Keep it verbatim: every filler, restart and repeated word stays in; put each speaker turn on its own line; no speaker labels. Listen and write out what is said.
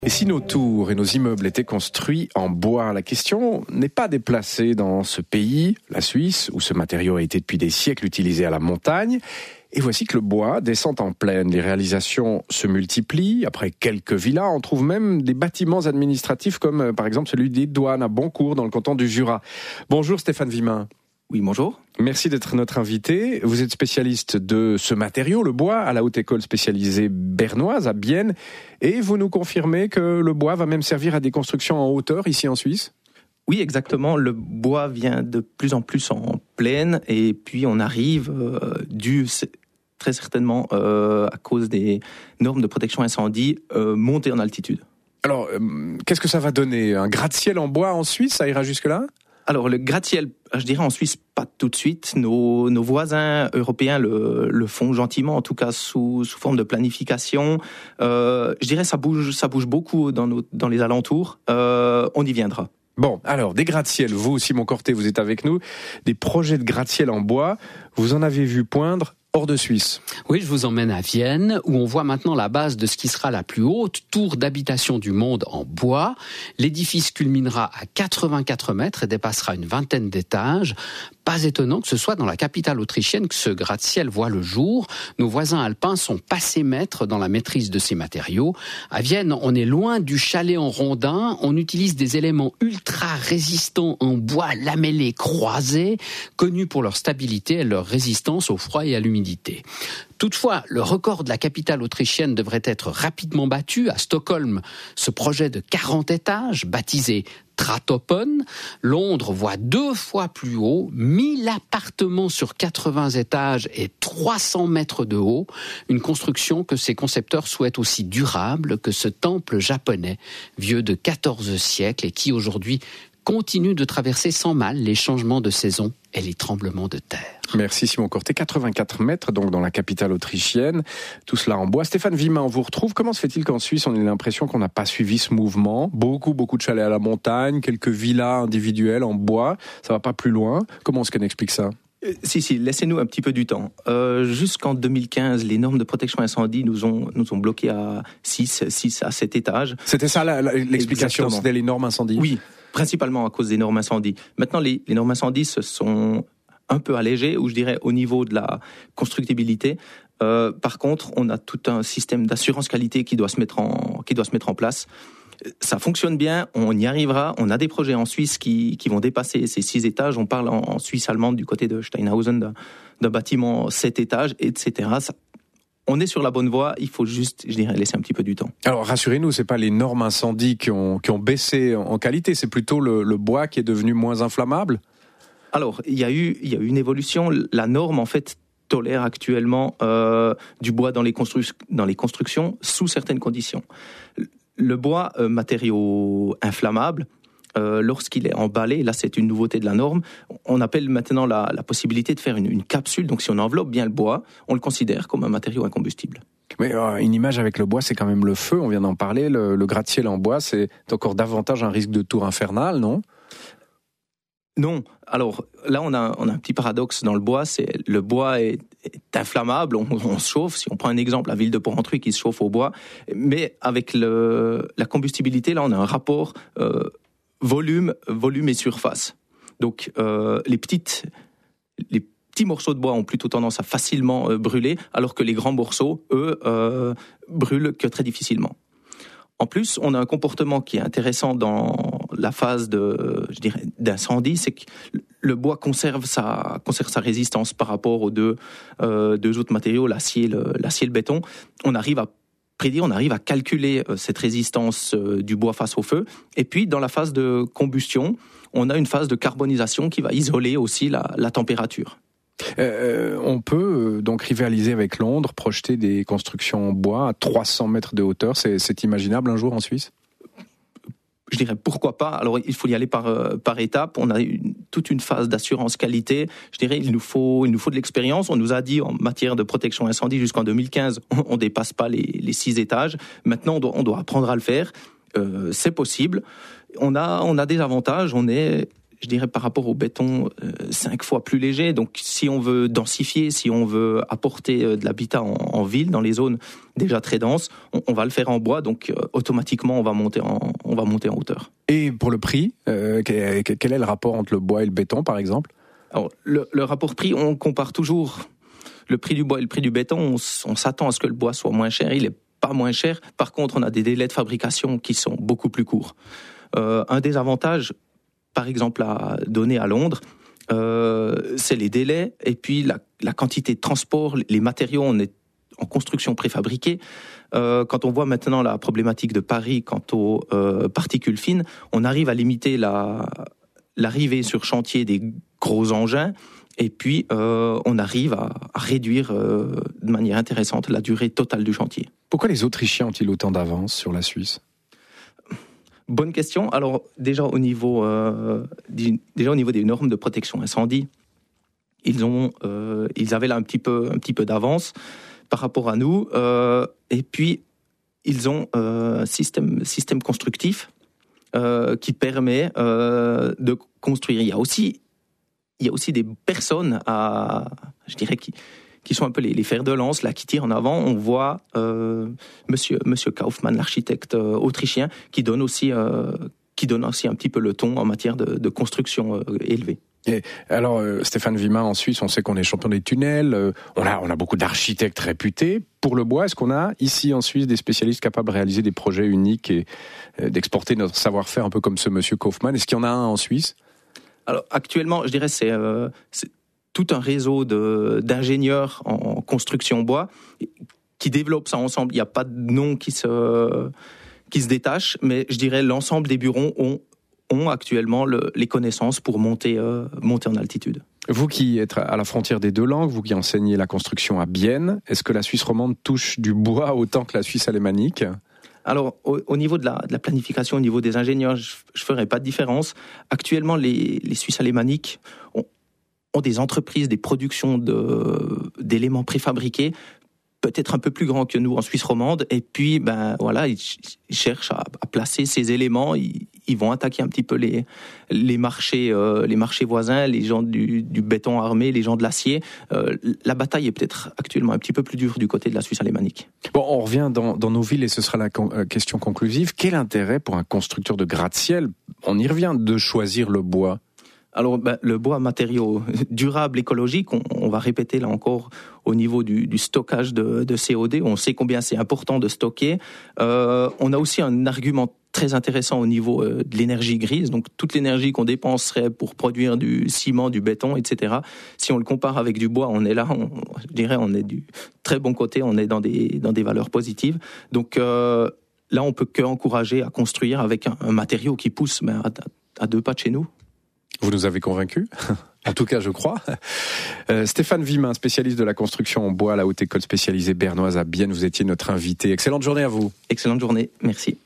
Et si nos tours et nos immeubles étaient construits en bois, la question n'est pas déplacée dans ce pays, la Suisse, où ce matériau a été depuis des siècles utilisé à la montagne. Et voici que le bois descend en plaine. Les réalisations se multiplient. Après quelques villas, on trouve même des bâtiments administratifs comme euh, par exemple celui des douanes à Boncourt dans le canton du Jura. Bonjour Stéphane Vimin.
Oui, bonjour.
Merci d'être notre invité. Vous êtes spécialiste de ce matériau, le bois, à la Haute École spécialisée bernoise à Bienne. Et vous nous confirmez que le bois va même servir à des constructions en hauteur ici en Suisse ?
Oui, exactement. Le bois vient de plus en plus en plaine et puis on arrive, euh, dû très certainement euh, à cause des normes de protection incendie, euh, monter en altitude.
Alors, euh, qu'est-ce que ça va donner ? Un gratte-ciel en bois en Suisse, ça ira jusque-là ?
Alors, le gratte-ciel, je dirais en Suisse, pas tout de suite. Nos, nos voisins européens le, le font gentiment, en tout cas sous, sous forme de planification. Euh, je dirais ça bouge, ça bouge beaucoup dans, nos, dans les alentours. Euh, on y viendra.
Bon, alors, des gratte-ciel, vous, Simon Corté, vous êtes avec nous. Des projets de gratte-ciel en bois, vous en avez vu poindre hors de Suisse.
Oui, je vous emmène à Vienne, où on voit maintenant la base de ce qui sera la plus haute tour d'habitation du monde en bois. L'édifice culminera à quatre-vingt-quatre mètres et dépassera une vingtaine d'étages. Pas étonnant que ce soit dans la capitale autrichienne que ce gratte-ciel voit le jour. Nos voisins alpins sont passés maîtres dans la maîtrise de ces matériaux. À Vienne, on est loin du chalet en rondin. On utilise des éléments ultra résistants en bois lamellé croisé, connus pour leur stabilité et leur résistance au froid et à l'humidité. Toutefois, le record de la capitale autrichienne devrait être rapidement battu. À Stockholm, ce projet de quarante étages, baptisé Tratoppen, Londres voit deux fois plus haut, mille appartements sur quatre-vingts étages et trois cents mètres de haut, une construction que ses concepteurs souhaitent aussi durable que ce temple japonais, vieux de quatorze siècles et qui aujourd'hui continue de traverser sans mal les changements de saison et les tremblements de terre.
Merci Simon Corté. quatre-vingt-quatre mètres, donc dans la capitale autrichienne. Tout cela en bois. Stéphane Vimin, on vous retrouve. Comment se fait-il qu'en Suisse, on ait l'impression qu'on n'a pas suivi ce mouvement ? Beaucoup, beaucoup de chalets à la montagne, quelques villas individuelles en bois. Ça va pas plus loin. Comment est-ce qu'on explique ça ?
Euh, si, si, laissez-nous un petit peu du temps. Euh, jusqu'en deux mille quinze, les normes de protection incendie nous ont, nous ont bloqués à six, six à sept étages.
C'était ça la, la, l'explication,
Exactement.
C'était les normes incendies ?
Oui, principalement à cause des normes incendies. Maintenant, les, les normes incendies se sont un peu allégées, ou je dirais au niveau de la constructibilité. Euh, par contre, on a tout un système d'assurance qualité qui doit se mettre en, qui doit se mettre en place. Ça fonctionne bien, on y arrivera. On a des projets en Suisse qui, qui vont dépasser ces six étages. On parle en, en Suisse allemande du côté de Steinhausen d'un, d'un bâtiment sept étages, et cetera. Ça, on est sur la bonne voie, il faut juste, je dirais, laisser un petit peu du temps.
Alors rassurez-nous, c'est pas les normes incendies qui ont, qui ont baissé en qualité, c'est plutôt le, le bois qui est devenu moins inflammable ?
Alors, il y a eu, il y a eu une évolution. La norme, en fait, tolère actuellement euh, du bois dans les, constru- dans les constructions sous certaines conditions. Le bois, euh, matériau inflammable, euh, lorsqu'il est emballé, là c'est une nouveauté de la norme, on appelle maintenant la, la possibilité de faire une, une capsule. Donc si on enveloppe bien le bois, on le considère comme un matériau incombustible.
Mais euh, une image avec le bois, c'est quand même le feu, on vient d'en parler. Le, le gratte-ciel en bois, c'est encore davantage un risque de tour infernal, non ?
Non. Alors là, on a, on a un petit paradoxe dans le bois. C'est le bois est, est inflammable. On, on se chauffe. Si on prend un exemple, la ville de Porrentruy qui se chauffe au bois, mais avec le, la combustibilité, là, on a un rapport euh, volume, volume et surface. Donc euh, les petites, les petits morceaux de bois ont plutôt tendance à facilement euh, brûler, alors que les grands morceaux, eux, euh, brûlent que très difficilement. En plus, on a un comportement qui est intéressant dans la phase de, je dirais, d'incendie, c'est que le bois conserve sa, conserve sa résistance par rapport aux deux, euh, deux autres matériaux, l'acier, le, l'acier et le béton. On arrive à prédire, on arrive à calculer cette résistance du bois face au feu. Et puis, dans la phase de combustion, on a une phase de carbonisation qui va isoler aussi la, la température.
Euh, on peut donc rivaliser avec Londres, projeter des constructions en bois à trois cents mètres de hauteur. C'est, c'est imaginable un jour en Suisse ?
Je dirais pourquoi pas. Alors il faut y aller par par étapes. On a une, toute une phase d'assurance qualité. Je dirais il nous faut il nous faut de l'expérience. On nous a dit en matière de protection incendie jusqu'en deux mille quinze, on, on dépasse pas les les six étages. Maintenant on doit on doit apprendre à le faire. Euh, c'est possible. On a on a des avantages. On est je dirais par rapport au béton, euh, cinq fois plus léger. Donc si on veut densifier, si on veut apporter euh, de l'habitat en, en ville, dans les zones déjà très denses, on, on va le faire en bois, donc euh, automatiquement on va monter en, on va monter en hauteur.
Et pour le prix, euh, quel est le rapport entre le bois et le béton par exemple ?
Alors, le, le rapport prix, on compare toujours le prix du bois et le prix du béton. On, on s'attend à ce que le bois soit moins cher, il est pas moins cher. Par contre, on a des délais de fabrication qui sont beaucoup plus courts. Euh, un des avantages, par exemple, à donner à Londres, euh, c'est les délais et puis la, la quantité de transport, les matériaux. On est en construction préfabriquée. Euh, quand on voit maintenant la problématique de Paris quant aux euh, particules fines, on arrive à limiter la, l'arrivée sur chantier des gros engins. Et puis, euh, on arrive à, à réduire euh, de manière intéressante la durée totale du chantier.
Pourquoi les Autrichiens ont-ils autant d'avance sur la Suisse ?
Bonne question. Alors déjà au niveau euh, déjà au niveau des normes de protection incendie, ils ont euh, ils avaient là un petit peu un petit peu d'avance par rapport à nous. Euh, et puis ils ont euh, un système système constructif euh, qui permet euh, de construire. Il y a aussi il y a aussi des personnes à je dirais qui qui sont un peu les, les fers de lance, là, qui tirent en avant. On voit euh, Monsieur Monsieur Kaufmann, l'architecte euh, autrichien, qui donne aussi euh, qui donne aussi un petit peu le ton en matière de, de construction euh, élevée.
Et alors, euh, Stéphane Wimmin, en Suisse, on sait qu'on est champion des tunnels. Euh, on a on a beaucoup d'architectes réputés. Pour le bois, est-ce qu'on a ici en Suisse des spécialistes capables de réaliser des projets uniques et euh, d'exporter notre savoir-faire, un peu comme ce Monsieur Kaufmann ? Est-ce qu'il y en a un en Suisse ?
Alors actuellement, je dirais c'est euh, c'est tout un réseau de, d'ingénieurs en construction bois qui développent ça ensemble. Il n'y a pas de nom qui se, qui se détache, mais je dirais l'ensemble des bureaux ont, ont actuellement le, les connaissances pour monter, euh, monter en altitude.
Vous qui êtes à la frontière des deux langues, vous qui enseignez la construction à Bienne, est-ce que la Suisse romande touche du bois autant que la Suisse alémanique ?
Alors, au, au niveau de la, de la planification, au niveau des ingénieurs, je ne ferai pas de différence. Actuellement, les, les Suisses alémaniques ont ont des entreprises, des productions de, d'éléments préfabriqués, peut-être un peu plus grands que nous en Suisse romande, et puis ben voilà, ils, ils cherchent à, à placer ces éléments, ils, ils vont attaquer un petit peu les, les marchés, euh, les marchés voisins, les gens du, du béton armé, les gens de l'acier. Euh, la bataille est peut-être actuellement un petit peu plus dure du côté de la Suisse alémanique.
Bon, on revient dans, dans nos villes et ce sera la con- question conclusive. Quel intérêt pour un constructeur de gratte-ciel, on y revient, de choisir le bois ?
Alors, ben, le bois, matériau durable, écologique, on, on va répéter là encore au niveau du, du stockage de, de C O deux. On sait combien c'est important de stocker. Euh, on a aussi un argument très intéressant au niveau euh, de l'énergie grise. Donc, toute l'énergie qu'on dépenserait pour produire du ciment, du béton, et cetera. Si on le compare avec du bois, on est là, on, je dirais, on est du très bon côté. On est dans des dans des valeurs positives. Donc euh, là, on peut qu'encourager à construire avec un, un matériau qui pousse ben, à, à deux pas de chez nous.
Vous nous avez convaincus, en tout cas je crois. Euh, Stéphane Wimmin, spécialiste de la construction en bois à la Haute École spécialisée bernoise à Bienne, vous étiez notre invité. Excellente journée à vous.
Excellente journée, merci.